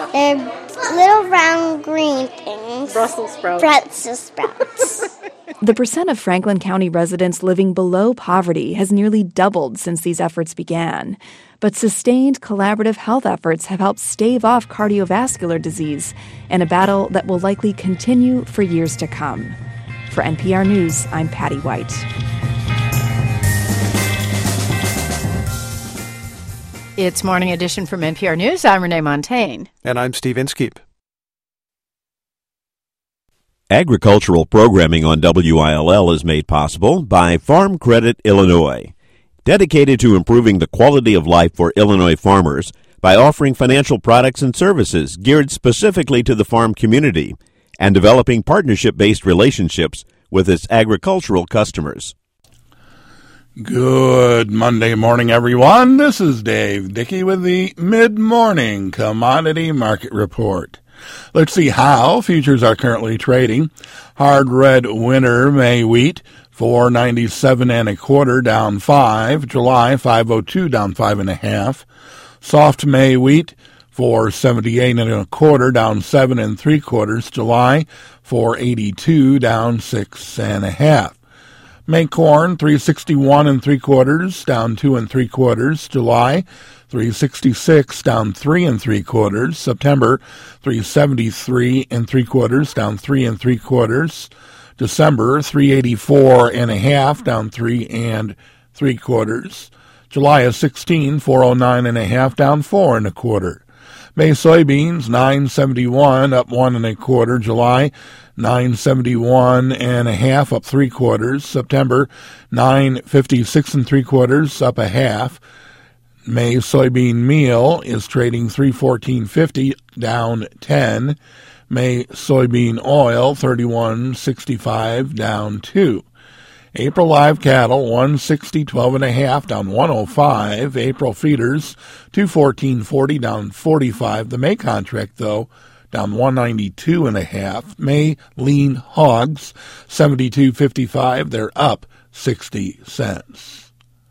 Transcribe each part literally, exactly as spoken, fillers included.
They're little round green things. Brussels sprouts. Brussels sprouts. The percent of Franklin County residents living below poverty has nearly doubled since these efforts began. But sustained collaborative health efforts have helped stave off cardiovascular disease, in a battle that will likely continue for years to come. For N P R News, I'm Patty White. It's Morning Edition from N P R News. I'm Renee Montaigne. And I'm Steve Inskeep. Agricultural programming on W I L L is made possible by Farm Credit Illinois, dedicated to improving the quality of life for Illinois farmers by offering financial products and services geared specifically to the farm community and developing partnership-based relationships with its agricultural customers. Good Monday morning, everyone. This is Dave Dickey with the Mid-Morning Commodity Market Report. Let's see how futures are currently trading. Hard red winter May wheat, four ninety-seven and a quarter, down five. July, five oh two, down five and a half. Soft May wheat, four seventy-eight and a quarter, down seven and three quarters. July, four eighty-two, down six and a half. May corn, three sixty-one and three quarters, down two and three quarters. July, three sixty-six, down three and three quarters. September, three seventy-three and three quarters, down three and three quarters. December, three eighty-four and a half, down three and three quarters. July of sixteen, four oh nine and a half, down four and a quarter. May soybeans, nine seventy-one, up one and a quarter. July, nine seventy-one and a half, up three quarters. September, nine fifty-six and three quarters, up a half. May soybean meal is trading three fourteen fifty, down ten. May soybean oil, thirty-one sixty-five, down two. April live cattle, one sixty, twelve and a half, down one oh five. April feeders, two fourteen forty, down forty-five. The May contract, though, down one ninety-two and a half. May lean hogs, seventy-two fifty-five. They're up sixty cents.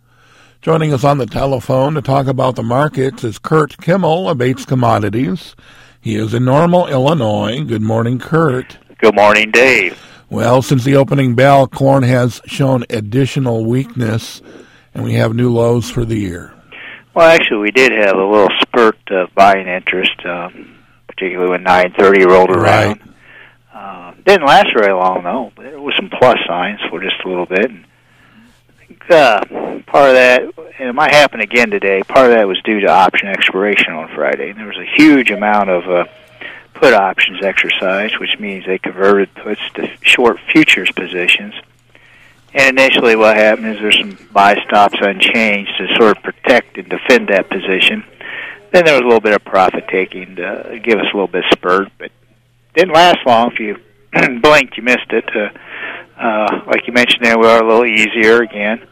Joining us on the telephone to talk about the markets is Kurt Kimmel of Bates Commodities. He is in Normal, Illinois. Good morning, Kurt. Good morning, Dave. Well, since the opening bell, corn has shown additional weakness, and we have new lows for the year. Well, actually, we did have a little spurt of buying interest, um, particularly when nine thirty rolled around. Right. Uh, didn't last very long, though. But there was some plus signs for just a little bit. And I think uh, part of that, and it might happen again today, part of that was due to option expiration on Friday. And there was a huge amount of uh, put options exercised, which means they converted puts to short futures positions. And initially what happened is there's some buy stops unchanged to sort of protect and defend that position. Then there was a little bit of profit taking to give us a little bit of spurt, but didn't last long. If you blinked, you missed it. Uh, uh, like you mentioned there, we are a little easier again.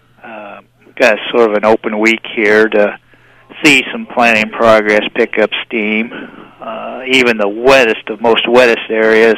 Uh, we've got sort of an open week here to see some planting progress pick up steam. Uh, even the wettest of most wettest areas,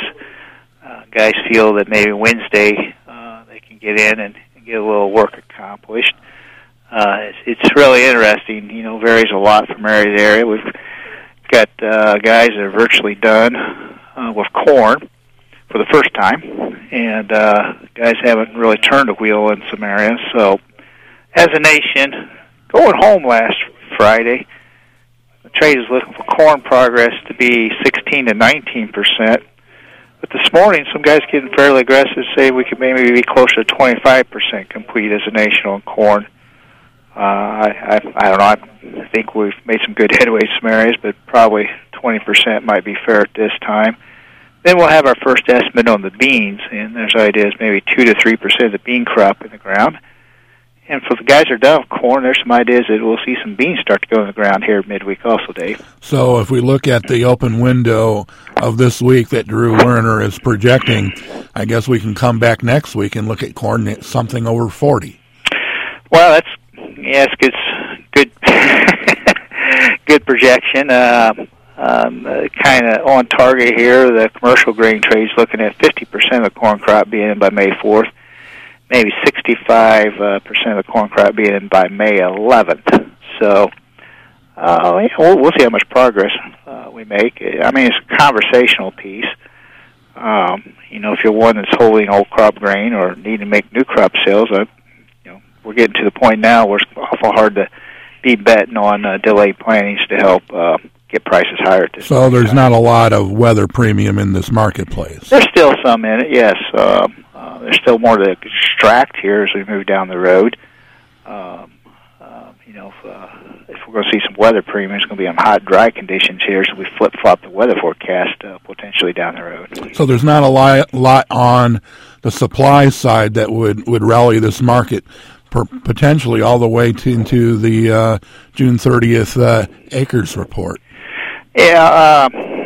uh, guys feel that maybe Wednesday uh, they can get in and, and get a little work accomplished. Uh, it's, it's really interesting. You know, varies a lot from area to area. We've got uh, guys that are virtually done uh, with corn for the first time, and uh, guys haven't really turned a wheel in some areas. So, as a nation, going home last Friday, the trade is looking for corn progress to be sixteen to nineteen percent. But this morning, some guys getting fairly aggressive say we could maybe be closer to twenty-five percent complete as a nation on corn. Uh, I, I, I don't know. I think we've made some good headway in some areas, but probably twenty percent might be fair at this time. Then we'll have our first estimate on the beans, and there's ideas maybe two to three percent of the bean crop in the ground. And for the guys that are done with corn, there's some ideas that we'll see some beans start to go in the ground here midweek also, Dave. So if we look at the open window of this week that Drew Werner is projecting, I guess we can come back next week and look at corn at something over forty. Well, that's yes, good, good, good projection. Uh, um, uh, kind of on target here. The commercial grain trade's looking at fifty percent of the corn crop being in by May fourth. Maybe sixty-five percent uh, of the corn crop being in by May eleventh. So Uh, yeah, we'll, we'll see how much progress uh, we make. I mean, it's a conversational piece. Um, you know, if you're one that's holding old crop grain or need to make new crop sales, uh, you know, we're getting to the point now where it's awful hard to be betting on uh, delayed plantings to help uh, get prices higher at this So point. there's not a lot of weather premium in this marketplace. There's still some in it, yes. Um, uh, there's still more to extract here as we move down the road. Um, uh, you know, if, uh, if we're going to see some weather premium, it's going to be on hot, dry conditions here, so we flip-flop the weather forecast uh, potentially down the road. So there's not a lot, lot on the supply side that would, would rally this market per, potentially all the way to, into the uh, June thirtieth uh, acres report. Yeah, uh,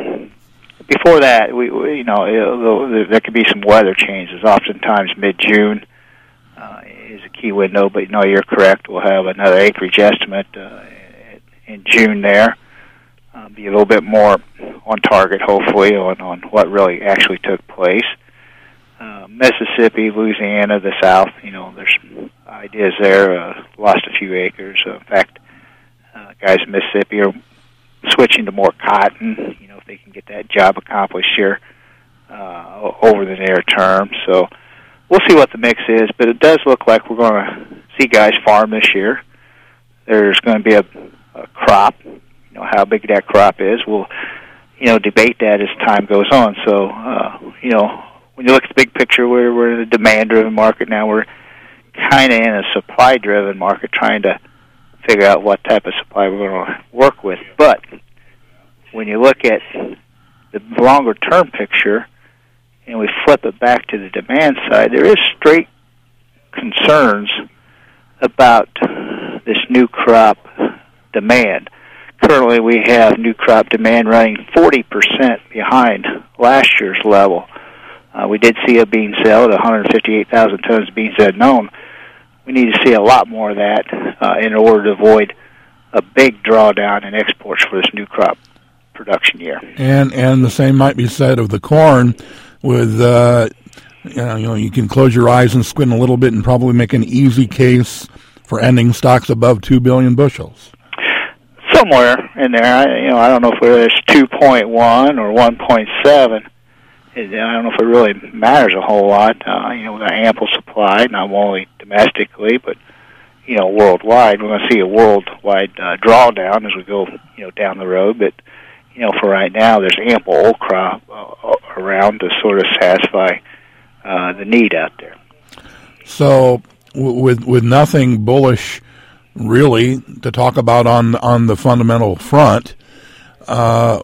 before that, we, we you know, it, there could be some weather changes. Oftentimes mid-June uh, is a key window, but no, you're correct. We'll have another acreage estimate uh, in June there. Uh, be a little bit more on target, hopefully, on, on what really actually took place. Uh, Mississippi, Louisiana, the South, you know, there's ideas there. Uh, lost a few acres. Uh, in fact, uh, guys in Mississippi are switching to more cotton, you know, if they can get that job accomplished here uh, over the near term. So we'll see what the mix is, but it does look like we're going to see guys farm this year. There's going to be a, a crop. You know, how big that crop is, we'll, you know, debate that as time goes on. So, uh, you know, when you look at the big picture, we're, we're in a demand-driven market now. We're kind of in a supply-driven market trying to figure out what type of supply we're going to work with. But when you look at the longer-term picture and we flip it back to the demand side, there is straight concerns about this new crop demand. Currently, we have new crop demand running forty percent behind last year's level. Uh, we did see a bean sale at one hundred fifty-eight thousand tons of beans unknown. We need to see a lot more of that uh, in order to avoid a big drawdown in exports for this new crop production year. And and the same might be said of the corn. With uh, you know, you know, you can close your eyes and squint a little bit and probably make an easy case for ending stocks above two billion bushels. Somewhere in there, I, you know, I don't know if it's two point one or one point seven. I don't know if it really matters a whole lot. Uh, you know, with an ample supply, not only domestically, but, you know, worldwide. We're going to see a worldwide uh, drawdown as we go, you know, down the road. But, you know, for right now, there's ample old crop uh, around to sort of satisfy uh, the need out there. So, w- with with nothing bullish really to talk about on on the fundamental front, uh,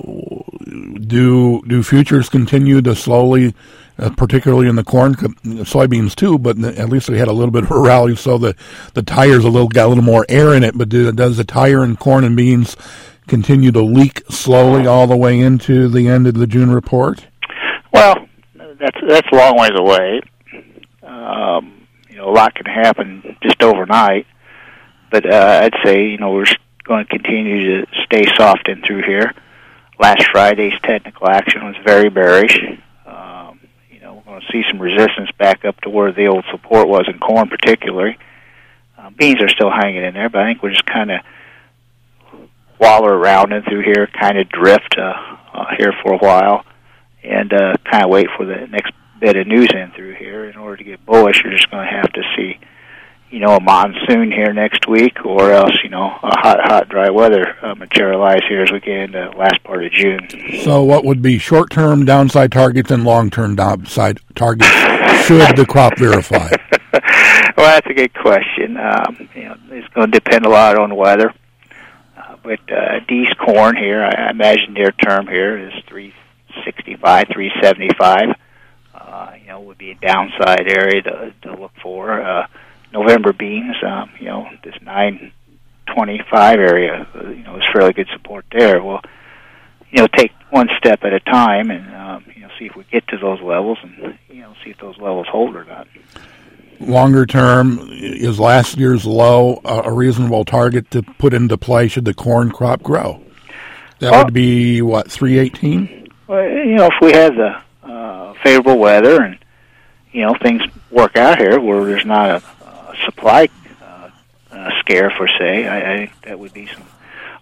do do futures continue to slowly, uh, particularly in the corn, soybeans too, but at least we had a little bit of a rally, so the the tires a little got a little more air in it. But do, does the tire in corn and beans continue to leak slowly all the way into the end of the June report? Well, that's that's a long ways away. Um, you know, a lot can happen just overnight. But uh, I'd say, you know, we're going to continue to stay soft in through here. Last Friday's technical action was very bearish. Um, you know, we're going to see some resistance back up to where the old support was in corn particularly. Uh, beans are still hanging in there, but I think we're just kind of waller around in through here, kind of drift uh, uh, here for a while, and uh, kind of wait for the next bit of news in through here. In order to get bullish, you're just going to have to see, you know, a monsoon here next week, or else, you know, a hot, hot, dry weather uh, materialize here as we get into the last part of June. So what would be short-term downside targets and long-term downside targets should the crop verify? Well, that's a good question. Um, you know, it's going to depend a lot on the weather. Uh, but uh, D's corn here, I imagine near term here is three sixty-five, three seventy-five. Uh, you know, would be a downside area to, to look for. Uh, November beans, um, you know, this nine twenty-five area, uh, you know, is fairly good support there. We'll, you know, take one step at a time and, um, you know, see if we get to those levels and, you know, see if those levels hold or not. Longer term, is last year's low uh, a reasonable target to put into play should the corn crop grow? That well, would be, what, three eighteen? Well, you know, if we have the uh, favorable weather and, you know, things work out here where there's not a supply uh, uh, scare, per se, I, I think that would be some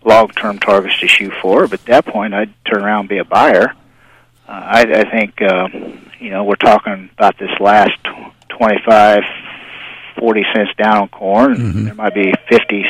long-term targets to shoot for. But at that point, I'd turn around and be a buyer. Uh, I, I think, uh, you know, we're talking about this last twenty-five, forty cents down on corn. Mm-hmm. There might be fifty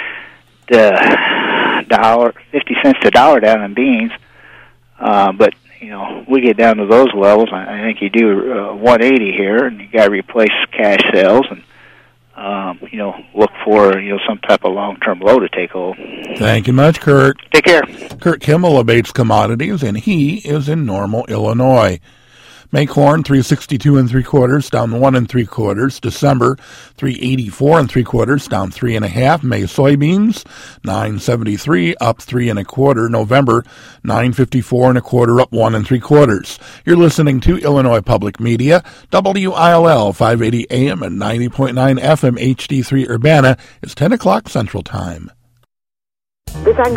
to dollar, fifty cents to dollar down on beans. Uh, but you know, we get down to those levels. I, I think you do uh, one eighty here, and you got to replace cash sales and. Um, you know, look for, you know, some type of long-term low to take hold. Thank you much, Kurt. Take care. Kurt Kimmel of Bates Commodities, and he is in Normal, Illinois. May corn, three sixty-two and three quarters, down one and three quarters. December, three eighty-four and three quarters, down three and a half. May soybeans, nine seventy-three, up three and a quarter. November, nine fifty-four and a quarter, up one and three quarters. You're listening to Illinois Public Media, W I L L, five eighty A M and ninety point nine F M, H D three Urbana. It's ten o'clock Central Time. This